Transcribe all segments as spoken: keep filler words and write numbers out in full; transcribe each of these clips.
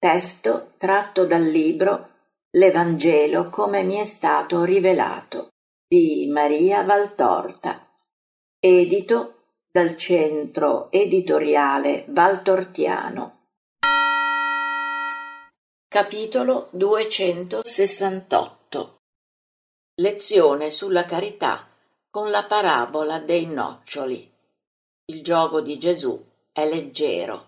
Testo tratto dal libro L'Evangelo come mi è stato rivelato di Maria Valtorta, edito dal Centro Editoriale Valtortiano. Capitolo duecentosessantotto. Lezione sulla carità con la parabola dei noccioli. Il giogo di Gesù è leggero.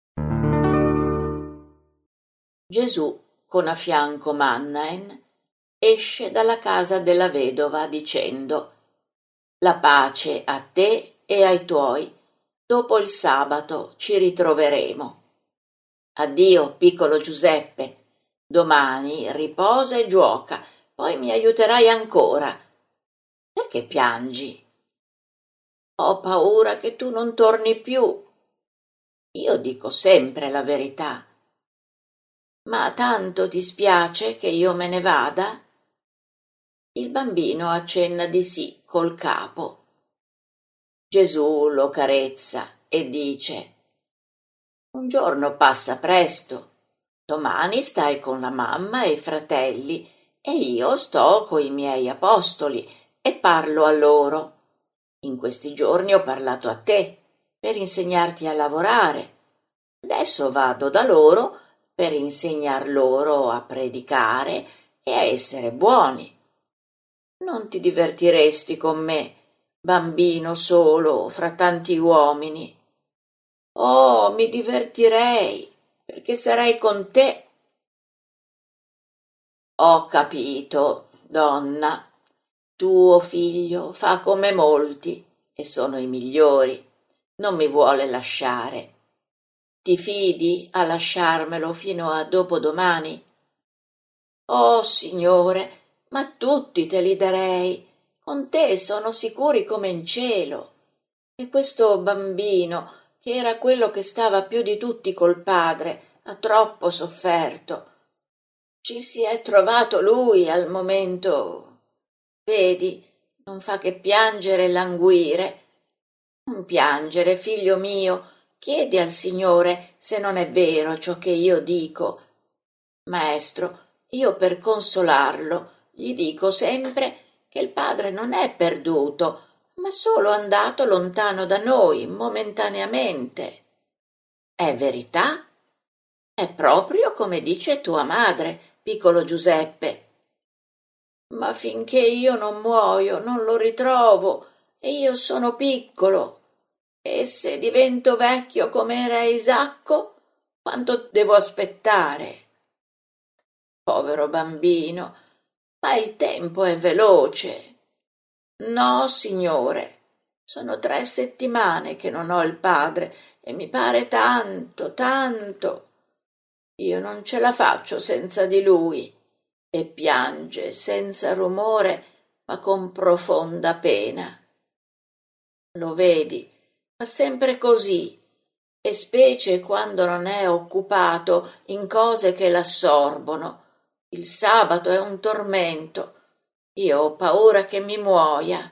Gesù, con a fianco Mannaen, esce dalla casa della vedova dicendo: «La pace a te e ai tuoi, dopo il sabato ci ritroveremo. Addio, piccolo Giuseppe, domani riposa e giuoca, poi mi aiuterai ancora. Perché piangi? Ho paura che tu non torni più. Io dico sempre la verità. Ma tanto ti spiace che io me ne vada?» Il bambino accenna di sì col capo. Gesù lo carezza e dice: «Un giorno passa presto, domani stai con la mamma e i fratelli e io sto coi miei apostoli e parlo a loro. In questi giorni ho parlato a te per insegnarti a lavorare. Adesso vado da loro per insegnar loro a predicare e a essere buoni. Non ti divertiresti con me, bambino solo fra tanti uomini?» «Oh, mi divertirei, perché sarei con te». «Ho capito, donna. Tuo figlio fa come molti, e sono i migliori. Non mi vuole lasciare. Ti fidi a lasciarmelo fino a dopodomani?» «Oh, Signore, ma tutti te li darei. Con te sono sicuri come in cielo. E questo bambino, che era quello che stava più di tutti col padre, ha troppo sofferto. Ci si è trovato lui al momento. Vedi, non fa che piangere e languire. Non piangere, figlio mio, chiedi al Signore se non è vero ciò che io dico. Maestro, io per consolarlo gli dico sempre che il padre non è perduto, ma solo andato lontano da noi momentaneamente. È verità? È proprio come dice tua madre, piccolo Giuseppe. Ma finché io non muoio non lo ritrovo e io sono piccolo. E se divento vecchio come era Isacco, quanto devo aspettare?» «Povero bambino, ma il tempo è veloce». «No, Signore, sono tre settimane che non ho il padre e mi pare tanto, tanto. Io non ce la faccio senza di lui». E piange senza rumore, ma con profonda pena. Lo vedi, fa sempre così, e specie quando non è occupato in cose che l'assorbono. Il sabato è un tormento. Io ho paura che mi muoia.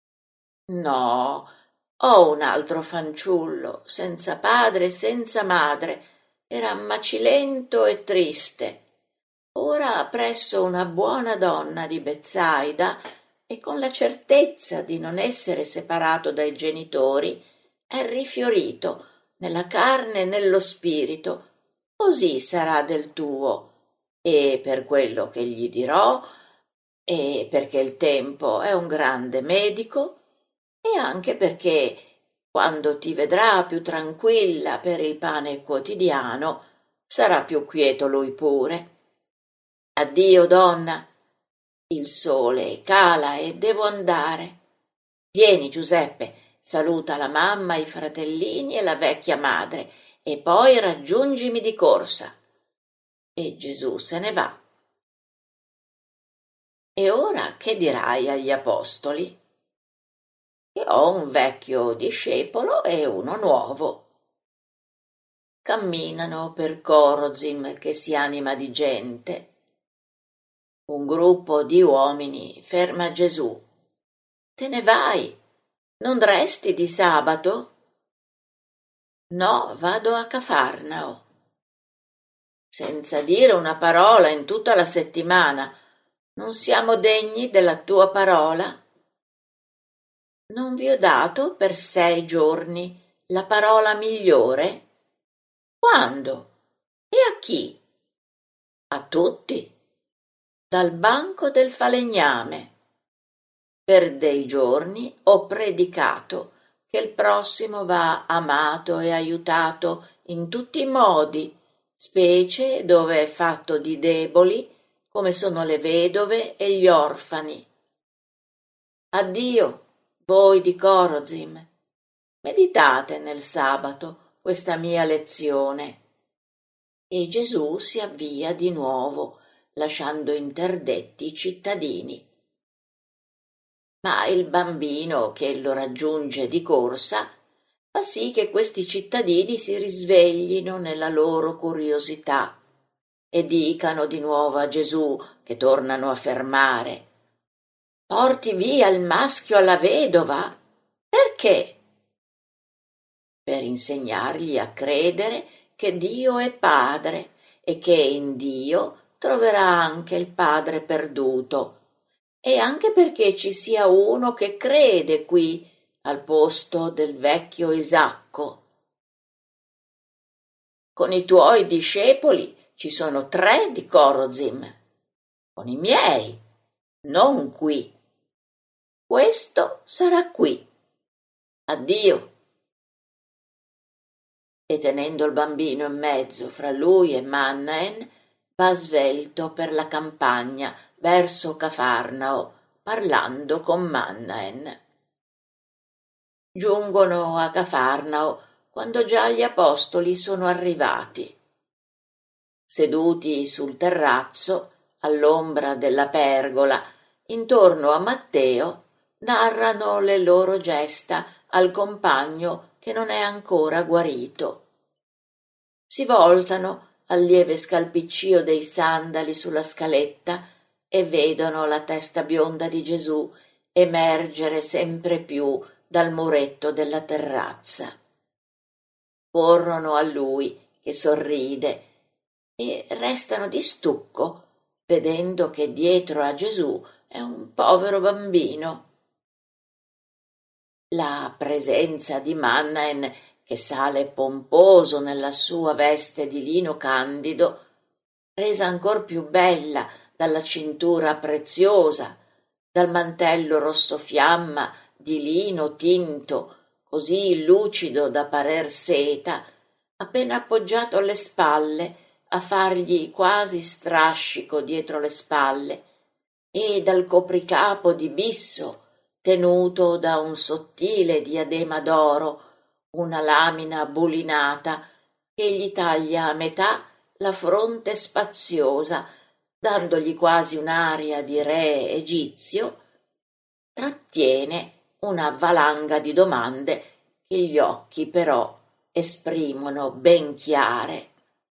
No, ho un altro fanciullo, senza padre e senza madre. Era macilento e triste. Ora presso una buona donna di Bezzaida e con la certezza di non essere separato dai genitori, è rifiorito nella carne e nello spirito. Così sarà del tuo, e per quello che gli dirò, e perché il tempo è un grande medico, e anche perché quando ti vedrà più tranquilla per il pane quotidiano sarà più quieto lui pure. Addio, donna, il sole cala e devo andare. Vieni, Giuseppe, saluta la mamma, i fratellini e la vecchia madre e poi raggiungimi di corsa». E Gesù se ne va. E ora che dirai agli apostoli? Che ho un vecchio discepolo e uno nuovo. Camminano per Corozim che si anima di gente. Un gruppo di uomini ferma Gesù. «Te ne vai? Non resti di sabato?» «No, vado a Cafarnao». senza dire una parola in tutta la settimana. Non siamo degni della tua parola? Non vi ho dato per sei giorni la parola migliore? Quando? E a chi? A tutti, dal banco del falegname. Per dei giorni ho predicato che il prossimo va amato e aiutato in tutti i modi, specie dove è fatto di deboli, come sono le vedove e gli orfani. Addio, voi di Corozim. Meditate nel sabato questa mia lezione. E Gesù si avvia di nuovo, lasciando interdetti i cittadini. Ma il bambino che lo raggiunge di corsa fa sì che questi cittadini si risveglino nella loro curiosità e dicano di nuovo a Gesù, che tornano a fermare: «Porti via il maschio alla vedova? Perché?» Per insegnargli a credere che Dio è Padre e che in Dio troverà anche il padre perduto, e anche perché ci sia uno che crede qui al posto del vecchio Isacco. Con i tuoi discepoli ci sono tre di Corozim, con i miei, non qui. Questo sarà qui. Addio. E tenendo il bambino in mezzo fra lui e Mannaen, va svelto per la campagna verso Cafarnao, parlando con Mannaen. Giungono a Cafarnao quando già gli apostoli sono arrivati. Seduti sul terrazzo, all'ombra della pergola, intorno a Matteo, narrano le loro gesta al compagno che non è ancora guarito. Si voltano al lieve scalpiccio dei sandali sulla scaletta e vedono la testa bionda di Gesù emergere sempre più dal muretto della terrazza. Corrono a lui, che sorride, e restano di stucco, vedendo che dietro a Gesù è un povero bambino. La presenza di Mannaen, che sale pomposo nella sua veste di lino candido, resa ancor più bella dalla cintura preziosa, dal mantello rosso fiamma di lino tinto, così lucido da parer seta, appena appoggiato alle spalle a fargli quasi strascico dietro le spalle, e dal copricapo di bisso tenuto da un sottile diadema d'oro, una lamina bulinata che gli taglia a metà la fronte spaziosa, dandogli quasi un'aria di re egizio, trattiene una valanga di domande che gli occhi però esprimono ben chiare.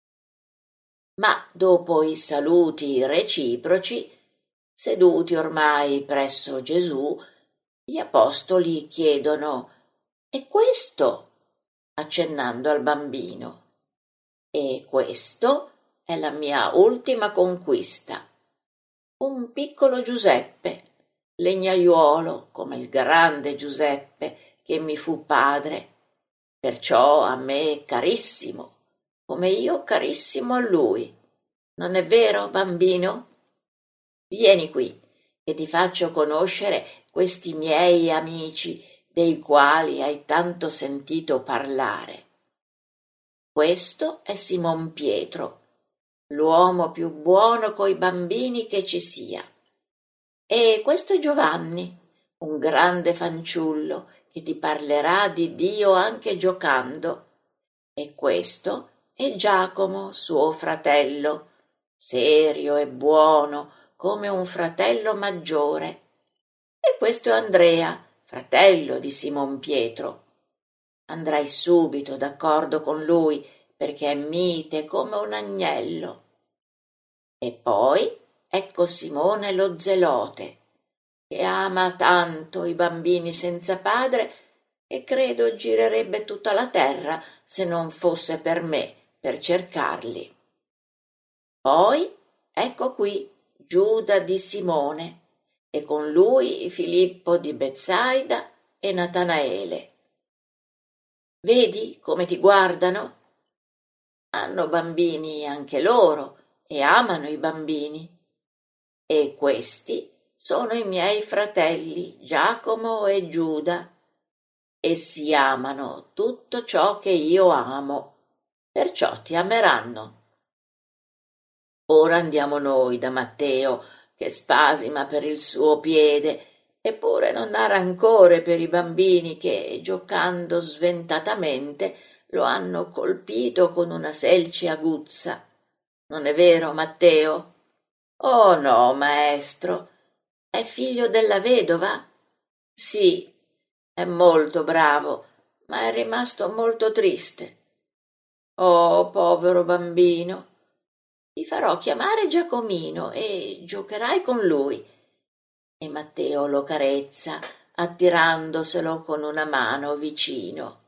Ma dopo i saluti reciproci, seduti ormai presso Gesù, gli apostoli chiedono: «E questo?» accennando al bambino. «E questo è la mia ultima conquista. Un piccolo Giuseppe, legnaiuolo come il grande Giuseppe che mi fu padre, perciò a me carissimo, come io carissimo a lui. Non è vero, bambino? Vieni qui e ti faccio conoscere questi miei amici dei quali hai tanto sentito parlare. Questo è Simon Pietro, l'uomo più buono coi bambini che ci sia. E questo è Giovanni, un grande fanciullo che ti parlerà di Dio anche giocando. E questo è Giacomo, suo fratello, serio e buono come un fratello maggiore. E questo è Andrea, fratello di Simon Pietro. Andrai subito d'accordo con lui perché è mite come un agnello. E poi ecco Simone lo zelote, che ama tanto i bambini senza padre e credo girerebbe tutta la terra se non fosse per me per cercarli. Poi ecco qui Giuda di Simone e con lui Filippo di Betsaida e Natanaele. Vedi come ti guardano? Hanno bambini anche loro e amano i bambini. E questi sono i miei fratelli Giacomo e Giuda. Essi amano tutto ciò che io amo, perciò ti ameranno. Ora andiamo noi da Matteo, che spasima per il suo piede, eppure non ha rancore per i bambini che, giocando sventatamente, lo hanno colpito con una selce aguzza. Non è vero, Matteo? Oh no, maestro. È figlio della vedova? Sì, è molto bravo, ma è rimasto molto triste. Oh, povero bambino. Ti farò chiamare Giacomino e giocherai con lui. E Matteo lo carezza, attirandoselo con una mano vicino.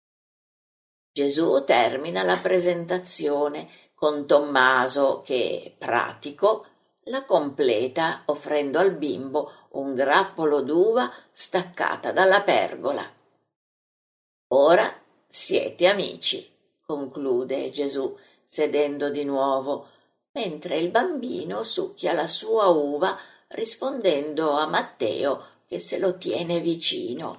Gesù termina la presentazione con Tommaso che, pratico, la completa offrendo al bimbo un grappolo d'uva staccata dalla pergola. Ora siete amici, conclude Gesù, sedendo di nuovo, mentre il bambino succhia la sua uva rispondendo a Matteo che se lo tiene vicino.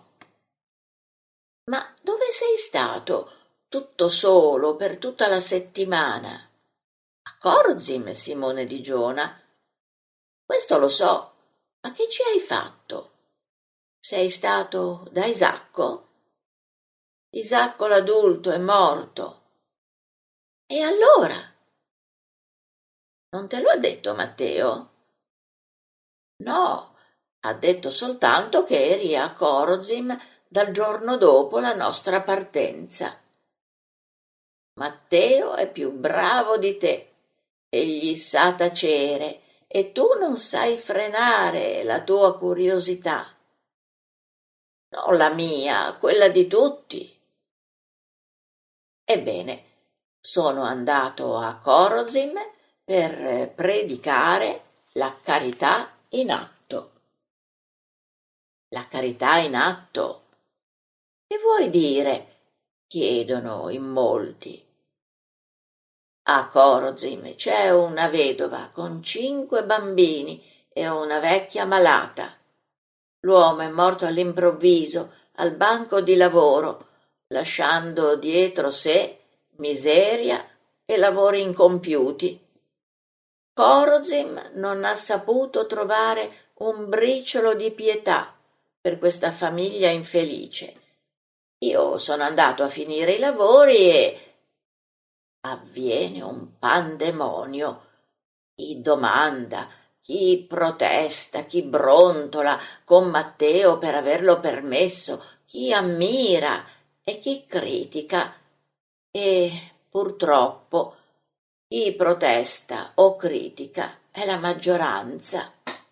Ma dove sei stato tutto solo per tutta la settimana? A Corzim, Simone di Giona. Questo lo so, ma che ci hai fatto? Sei stato da Isacco? Isacco l'adulto è morto. E allora? Non te lo ha detto Matteo? No, ha detto soltanto che eri a Corzim dal giorno dopo la nostra partenza. Matteo è più bravo di te, egli sa tacere e tu non sai frenare la tua curiosità. Non la mia, quella di tutti. Ebbene, sono andato a Corzim per predicare la carità in atto. La carità in atto? Che vuoi dire? Chiedono in molti. A Corzim c'è una vedova con cinque bambini e una vecchia malata. L'uomo è morto all'improvviso al banco di lavoro, lasciando dietro sé miseria e lavori incompiuti. Corzim non ha saputo trovare un briciolo di pietà per questa famiglia infelice. Io sono andato a finire i lavori e avviene un pandemonio. Chi domanda, chi protesta, chi brontola con Matteo per averlo permesso, chi ammira e chi critica. E purtroppo chi protesta o critica è la maggioranza.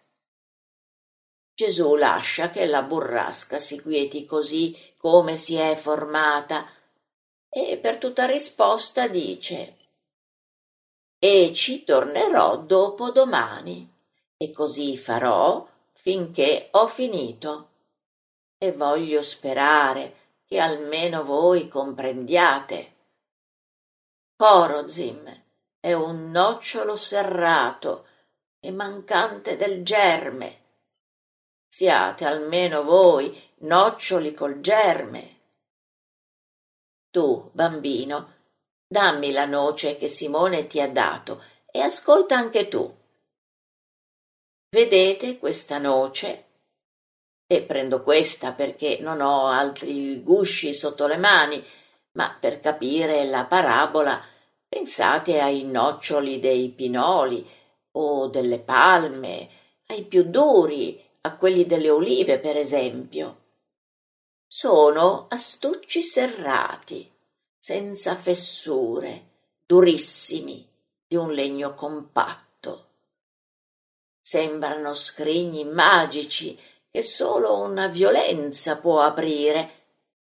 Gesù lascia che la burrasca si quieti così come si è formata e per tutta risposta dice: e ci tornerò dopodomani e così farò finché ho finito. E voglio sperare che almeno voi comprendiate. Corzim è un nocciolo serrato e mancante del germe. Siate almeno voi noccioli col germe. Tu, bambino, dammi la noce che Simone ti ha dato e ascolta anche tu. Vedete questa noce? E prendo questa perché non ho altri gusci sotto le mani, ma per capire la parabola pensate ai noccioli dei pinoli o delle palme, ai più duri, a quelli delle olive, per esempio. Sono astucci serrati, senza fessure, durissimi, di un legno compatto. Sembrano scrigni magici che solo una violenza può aprire.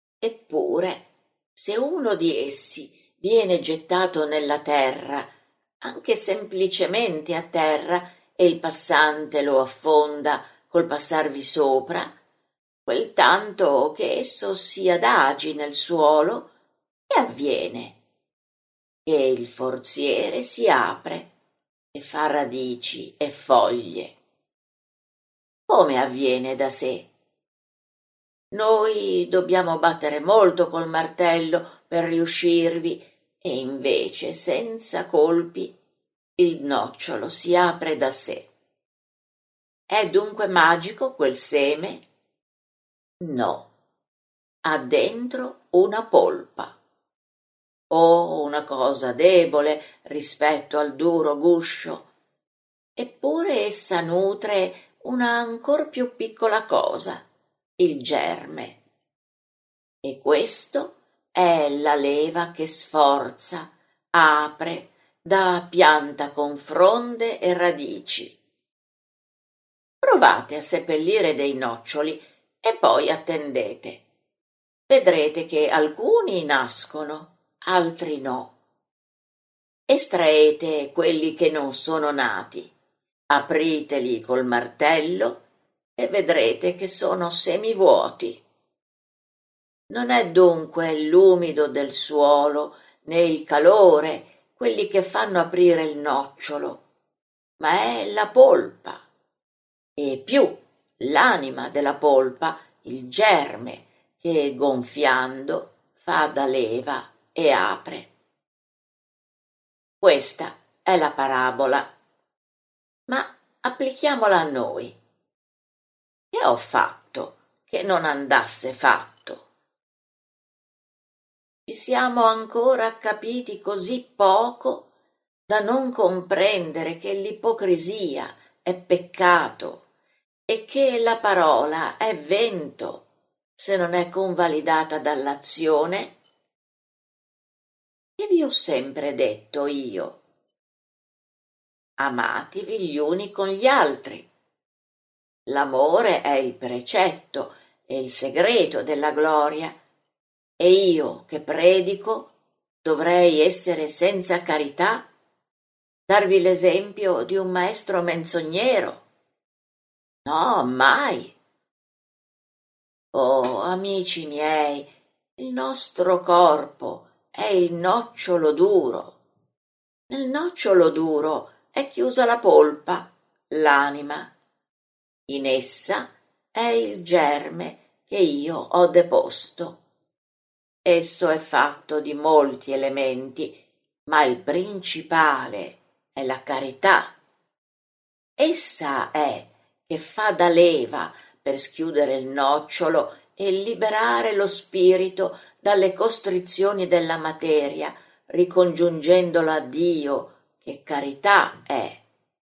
Eppure, se uno di essi viene gettato nella terra, anche semplicemente a terra, e il passante lo affonda col passarvi sopra, quel tanto che esso si adagi nel suolo, e avviene che il forziere si apre e fa radici e foglie. Come avviene da sé? Noi dobbiamo battere molto col martello per riuscirvi, e invece senza colpi il nocciolo si apre da sé. È dunque magico quel seme? No, ha dentro una polpa, o una cosa debole rispetto al duro guscio, eppure essa nutre una ancor più piccola cosa, il germe. E questo è la leva che sforza, apre, dà pianta con fronde e radici. Provate a seppellire dei noccioli e poi attendete. Vedrete che alcuni nascono, altri no. Estraete quelli che non sono nati, apriteli col martello e vedrete che sono semivuoti. Non è dunque l'umido del suolo né il calore quelli che fanno aprire il nocciolo, ma è la polpa, e più l'anima della polpa, il germe, che gonfiando fa da leva e apre. Questa è la parabola, ma applichiamola a noi. Che ho fatto che non andasse fatto? Ci siamo ancora capiti così poco da non comprendere che l'ipocrisia è peccato e che la parola è vento se non è convalidata dall'azione? Che vi ho sempre detto io? Amatevi gli uni con gli altri. L'amore è il precetto e il segreto della gloria, e io che predico dovrei essere senza carità, darvi l'esempio di un maestro menzognero? No, mai. Oh, amici miei, il nostro corpo è il nocciolo duro. Nel nocciolo duro è chiusa la polpa, l'anima. In essa è il germe che io ho deposto. Esso è fatto di molti elementi, ma il principale è la carità. Essa è che fa da leva per schiudere il nocciolo e liberare lo spirito dalle costrizioni della materia, ricongiungendolo a Dio, che carità è.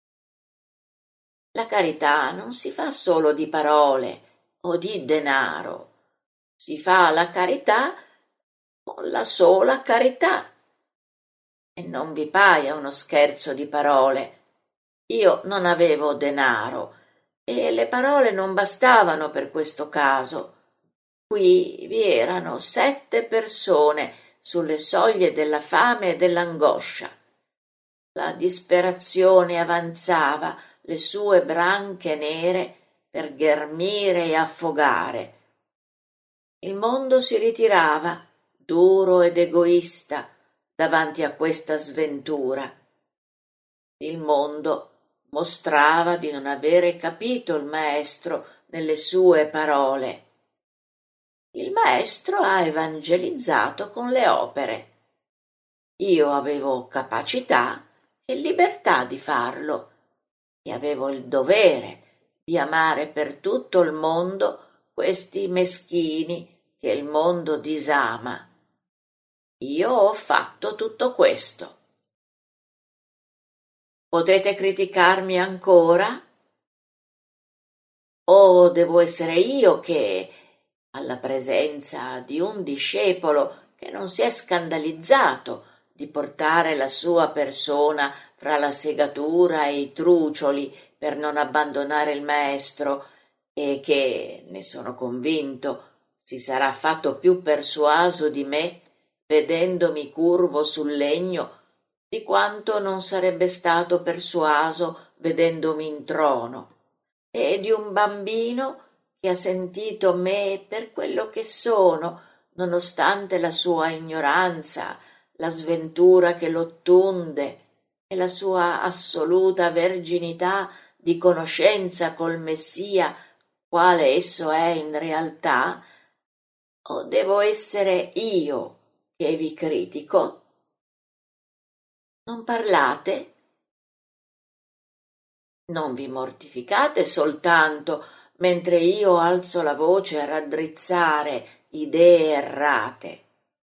La carità non si fa solo di parole o di denaro, si fa la carità con la sola carità. E non vi paia uno scherzo di parole. Io non avevo denaro e le parole non bastavano per questo caso. Qui vi erano sette persone sulle soglie della fame e dell'angoscia. La disperazione avanzava le sue branche nere per ghermire e affogare. Il mondo si ritirava, duro ed egoista, davanti a questa sventura. Il mondo mostrava di non avere capito il maestro nelle sue parole. Il maestro ha evangelizzato con le opere. Io avevo capacità e libertà di farlo, e avevo il dovere di amare per tutto il mondo questi meschini che il mondo disama. Io ho fatto tutto questo. Potete criticarmi ancora? O devo essere io che, alla presenza di un discepolo che non si è scandalizzato di portare la sua persona fra la segatura e i trucioli per non abbandonare il maestro, e che, ne sono convinto, si sarà fatto più persuaso di me vedendomi curvo sul legno, di quanto non sarebbe stato persuaso vedendomi in trono, e di un bambino che ha sentito me per quello che sono, nonostante la sua ignoranza, la sventura che lo tunde e la sua assoluta verginità di conoscenza col Messia, quale esso è in realtà, o devo essere io che vi critico? Non parlate? Non vi mortificate soltanto mentre io alzo la voce a raddrizzare idee errate.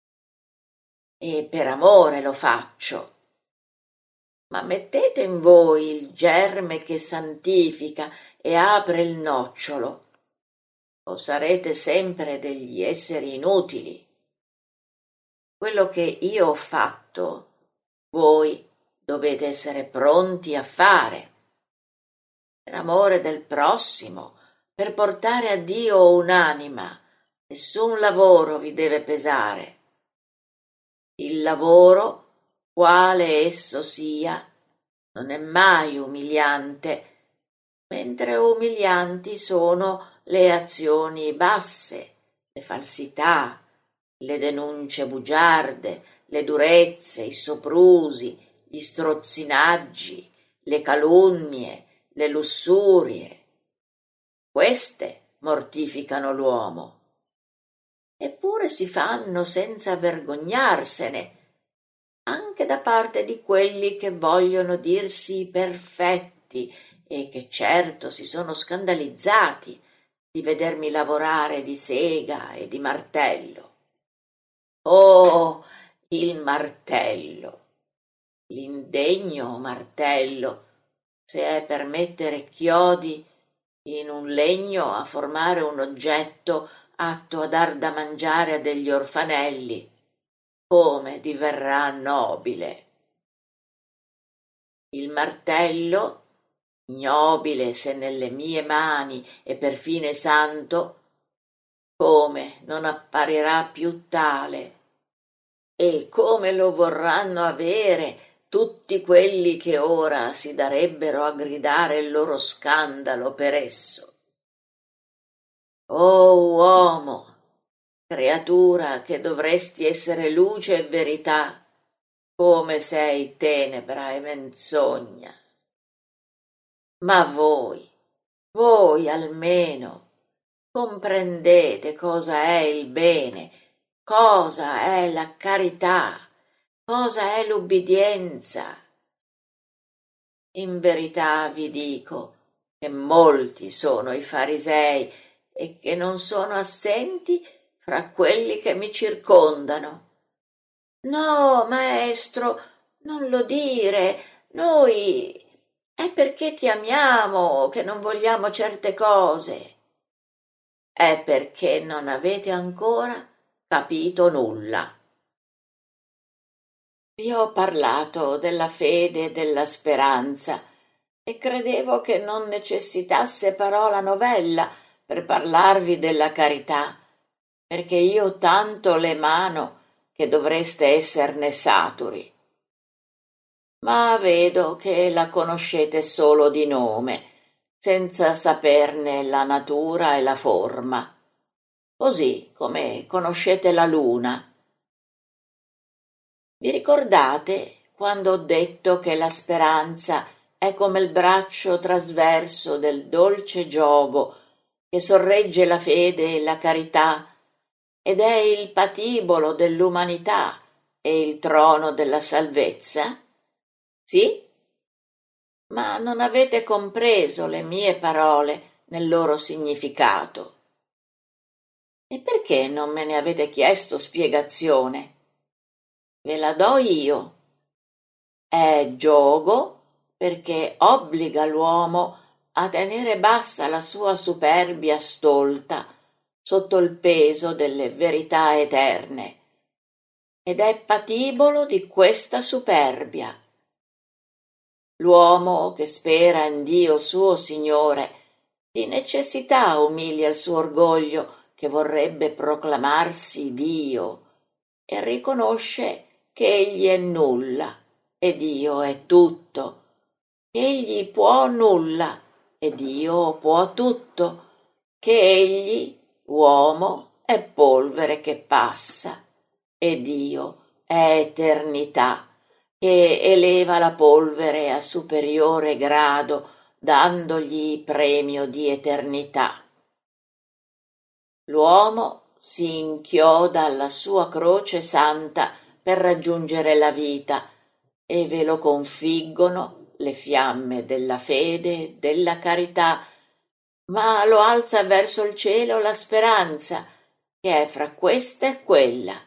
E per amore lo faccio. Ma mettete in voi il germe che santifica e apre il nocciolo, o sarete sempre degli esseri inutili. Quello che io ho fatto, voi dovete essere pronti a fare. Per amore del prossimo, per portare a Dio un'anima, nessun lavoro vi deve pesare. Il lavoro, quale esso sia, non è mai umiliante, mentre umilianti sono le azioni basse, le falsità, le denunce bugiarde, le durezze, i soprusi, gli strozzinaggi, le calunnie, le lussurie. Queste mortificano l'uomo. Eppure si fanno senza vergognarsene, anche da parte di quelli che vogliono dirsi perfetti e che certo si sono scandalizzati di vedermi lavorare di sega e di martello. Oh, il martello, l'indegno martello, se è per mettere chiodi in un legno a formare un oggetto atto a dar da mangiare a degli orfanelli, come diverrà nobile. Il martello, ignobile se nelle mie mani e per fine santo, come non apparirà più tale, e come lo vorranno avere tutti quelli che ora si darebbero a gridare il loro scandalo per esso. Oh uomo, creatura che dovresti essere luce e verità, come sei tenebra e menzogna. Ma voi, voi almeno, comprendete cosa è il bene, cosa è la carità, cosa è l'ubbidienza. In verità vi dico che molti sono i farisei e che non sono assenti fra quelli che mi circondano. No, maestro, non lo dire, noi è perché ti amiamo che non vogliamo certe cose. È perché non avete ancora capito nulla. Vi ho parlato della fede e della speranza e credevo che non necessitasse parola novella per parlarvi della carità, perché io tanto l'emano che dovreste esserne saturi. Ma vedo che la conoscete solo di nome, senza saperne la natura e la forma, così come conoscete la luna. Vi ricordate quando ho detto che la speranza è come il braccio trasverso del dolce giogo che sorregge la fede e la carità ed è il patibolo dell'umanità e il trono della salvezza? Sì? Ma non avete compreso le mie parole nel loro significato. E perché non me ne avete chiesto spiegazione? Ve la do io. È giogo perché obbliga l'uomo a tenere bassa la sua superbia stolta sotto il peso delle verità eterne, ed è patibolo di questa superbia. L'uomo che spera in Dio suo Signore di necessità umilia il suo orgoglio che vorrebbe proclamarsi Dio e riconosce che egli è nulla e Dio è tutto. Egli può nulla e Dio può tutto, che egli, uomo, è polvere che passa e Dio è eternità, che eleva la polvere a superiore grado, dandogli premio di eternità. L'uomo si inchioda alla sua croce santa per raggiungere la vita e ve lo configgono le fiamme della fede, della carità, ma lo alza verso il cielo la speranza, che è fra questa e quella.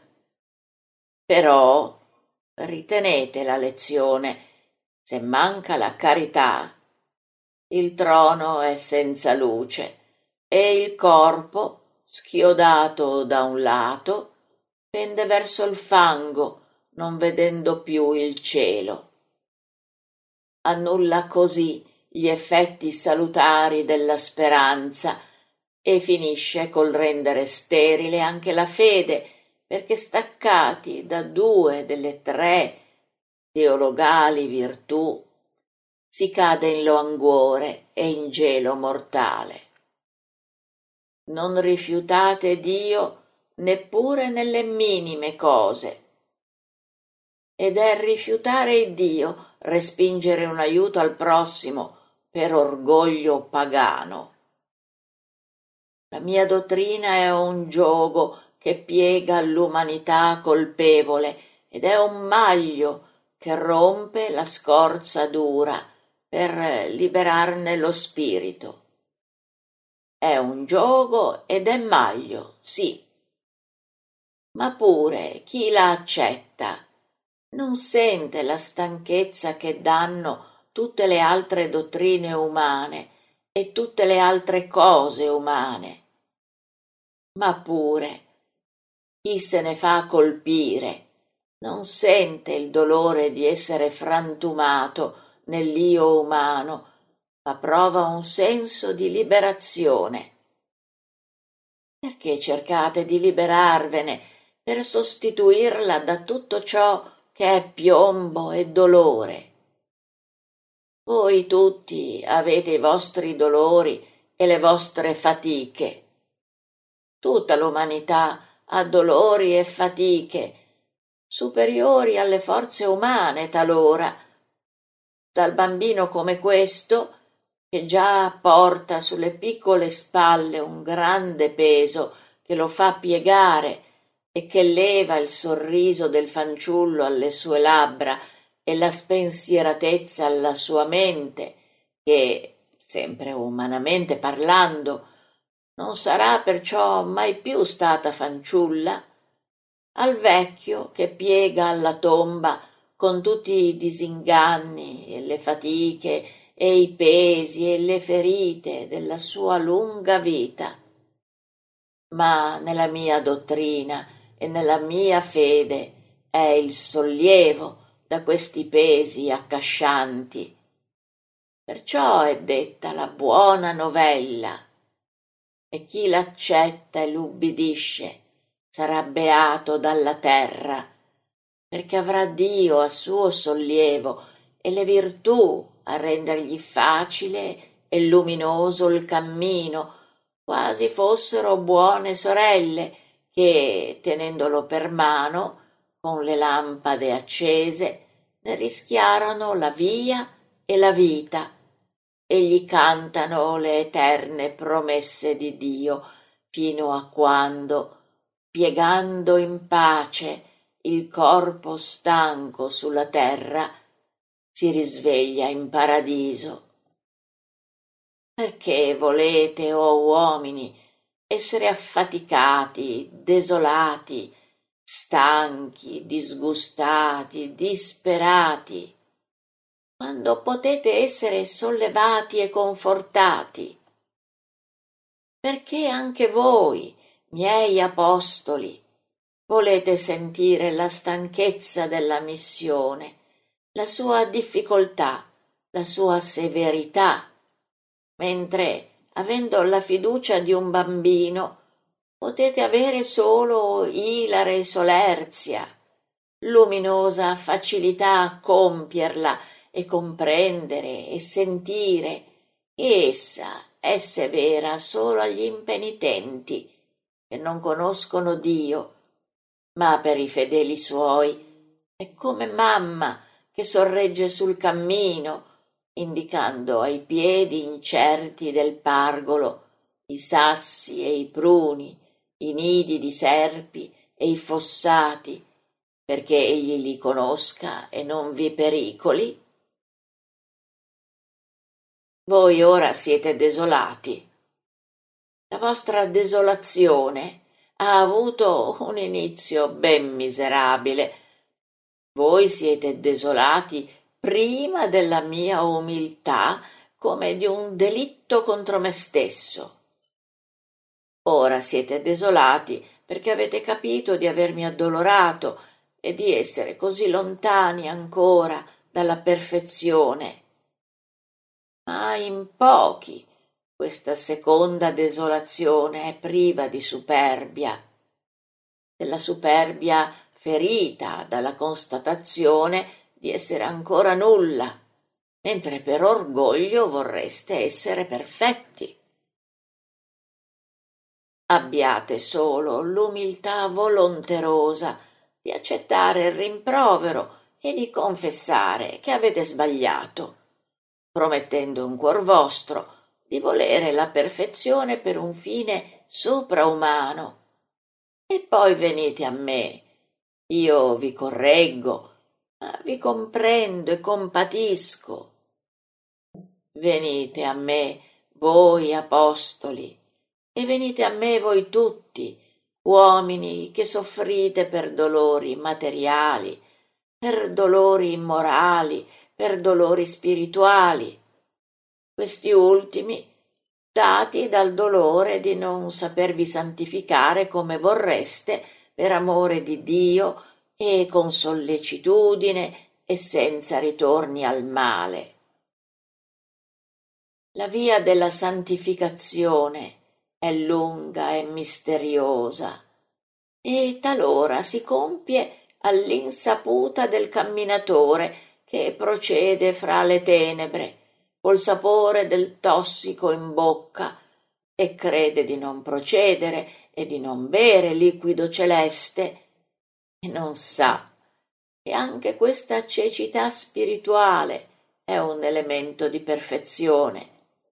Però ritenete la lezione, se manca la carità, il trono è senza luce e il corpo, schiodato da un lato, pende verso il fango, non vedendo più il cielo. Annulla così gli effetti salutari della speranza e finisce col rendere sterile anche la fede, perché staccati da due delle tre teologali virtù si cade in languore e in gelo mortale. Non rifiutate Dio neppure nelle minime cose. Ed è rifiutare Dio respingere un aiuto al prossimo per orgoglio pagano. La mia dottrina è un giogo che piega l'umanità colpevole ed è un maglio che rompe la scorza dura per liberarne lo spirito. È un giogo ed è maglio, sì. Ma pure chi la accetta non sente la stanchezza che danno tutte le altre dottrine umane e tutte le altre cose umane. Ma pure chi se ne fa colpire non sente il dolore di essere frantumato nell'io umano, ma prova un senso di liberazione. Perché cercate di liberarvene per sostituirla da tutto ciò che è piombo e dolore? Voi tutti avete i vostri dolori e le vostre fatiche. Tutta l'umanità ha dolori e fatiche, superiori alle forze umane talora. Dal bambino come questo, che già porta sulle piccole spalle un grande peso che lo fa piegare e che leva il sorriso del fanciullo alle sue labbra e la spensieratezza alla sua mente, che, sempre umanamente parlando, non sarà perciò mai più stata fanciulla, al vecchio che piega alla tomba con tutti i disinganni e le fatiche e i pesi e le ferite della sua lunga vita. Ma nella mia dottrina e nella mia fede è il sollievo da questi pesi accascianti. Perciò è detta la buona novella, e chi l'accetta e l'ubbidisce sarà beato dalla terra, perché avrà Dio a suo sollievo e le virtù a rendergli facile e luminoso il cammino, quasi fossero buone sorelle che, tenendolo per mano, con le lampade accese, ne rischiarono la via e la vita, e gli cantano le eterne promesse di Dio, fino a quando, piegando in pace il corpo stanco sulla terra, si risveglia in paradiso. Perché volete, o oh uomini, essere affaticati, desolati, stanchi, disgustati, disperati, quando potete essere sollevati e confortati? Perché anche voi, miei apostoli, volete sentire la stanchezza della missione, la sua difficoltà, la sua severità, mentre, avendo la fiducia di un bambino, potete avere solo ilare solerzia, luminosa facilità a compierla e comprendere e sentire, che essa è severa solo agli impenitenti che non conoscono Dio, ma per i fedeli suoi è come mamma che sorregge sul cammino, indicando ai piedi incerti del pargolo i sassi e i pruni, i nidi di serpi e i fossati, perché egli li conosca e non vi pericoli. Voi ora siete desolati. La vostra desolazione ha avuto un inizio ben miserabile. Voi siete desolati prima della mia umiltà come di un delitto contro me stesso. Ora siete desolati perché avete capito di avermi addolorato e di essere così lontani ancora dalla perfezione. Ma in pochi questa seconda desolazione è priva di superbia, della superbia ferita dalla constatazione di essere ancora nulla, mentre per orgoglio vorreste essere perfetti. Abbiate solo l'umiltà volonterosa di accettare il rimprovero e di confessare che avete sbagliato, promettendo in cuor vostro di volere la perfezione per un fine sopraumano. E poi venite a me, io vi correggo, ma vi comprendo e compatisco. Venite a me, voi apostoli, e venite a me voi tutti, uomini che soffrite per dolori materiali, per dolori morali, per dolori spirituali, questi ultimi dati dal dolore di non sapervi santificare come vorreste per amore di Dio e con sollecitudine e senza ritorni al male. La via della santificazione è lunga e misteriosa e talora si compie all'insaputa del camminatore che procede fra le tenebre col sapore del tossico in bocca e crede di non procedere e di non bere liquido celeste e non sa che anche questa cecità spirituale è un elemento di perfezione.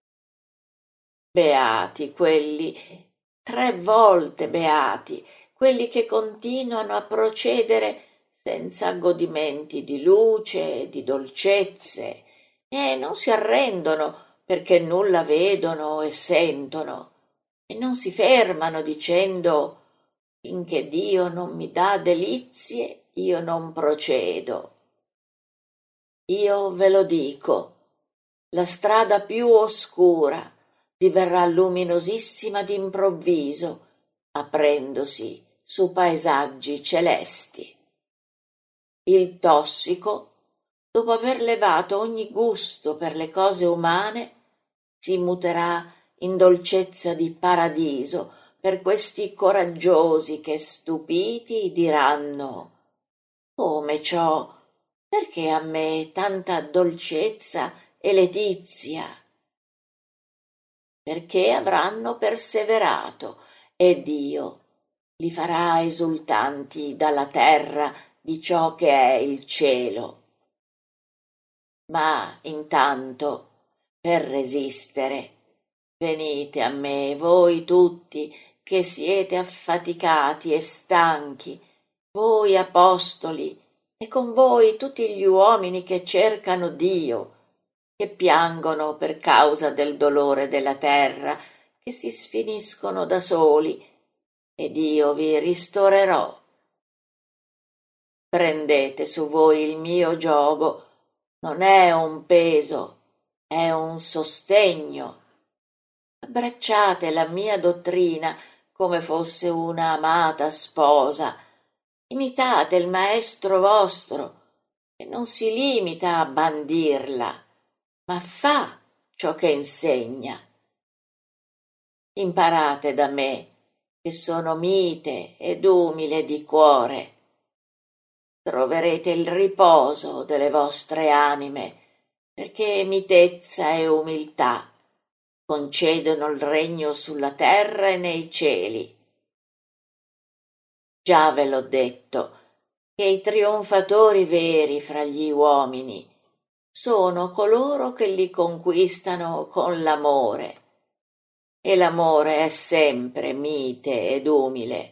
Beati quelli, tre volte beati, quelli che continuano a procedere senza godimenti di luce e di dolcezze, e non si arrendono perché nulla vedono e sentono, e non si fermano dicendo finché Dio non mi dà delizie io non procedo. Io ve lo dico, la strada più oscura diverrà luminosissima d'improvviso, aprendosi su paesaggi celesti. Il tossico, dopo aver levato ogni gusto per le cose umane, si muterà in dolcezza di paradiso per questi coraggiosi che stupiti diranno: come ciò? Perché a me tanta dolcezza e letizia? Perché avranno perseverato e Dio li farà esultanti dalla terra di ciò che è il cielo. Ma intanto, per resistere, venite a me voi tutti che siete affaticati e stanchi, voi apostoli, e con voi tutti gli uomini che cercano Dio, che piangono per causa del dolore della terra, che si sfiniscono da soli, ed io vi ristorerò. Prendete su voi il mio giogo, non è un peso, è un sostegno. Abbracciate la mia dottrina come fosse una amata sposa. Imitate il maestro vostro, che non si limita a bandirla, ma fa ciò che insegna. Imparate da me, che sono mite ed umile di cuore. troverete il riposo delle vostre anime, perché mitezza e umiltà concedono il regno sulla terra e nei cieli. Già ve l'ho detto, che i trionfatori veri fra gli uomini sono coloro che li conquistano con l'amore, e l'amore è sempre mite ed umile.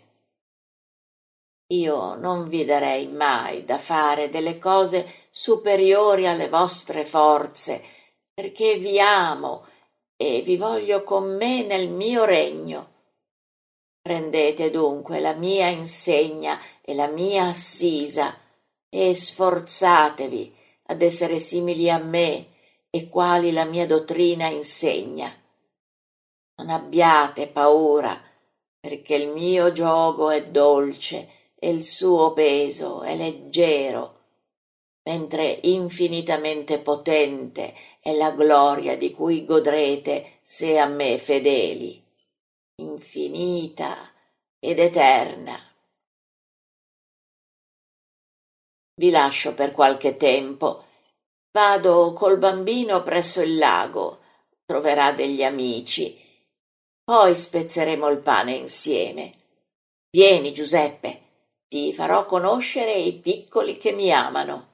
Io non vi darei mai da fare delle cose superiori alle vostre forze, perché vi amo e vi voglio con me nel mio regno. Prendete dunque la mia insegna e la mia assisa, e sforzatevi ad essere simili a me e quali la mia dottrina insegna. Non abbiate paura, perché il mio giogo è dolce e il suo peso è leggero, mentre infinitamente potente è la gloria di cui godrete se a me fedeli, infinita ed eterna. Vi lascio per qualche tempo. Vado col bambino presso il lago, troverà degli amici. Poi spezzeremo il pane insieme. Vieni, Giuseppe, ti farò conoscere i piccoli che mi amano.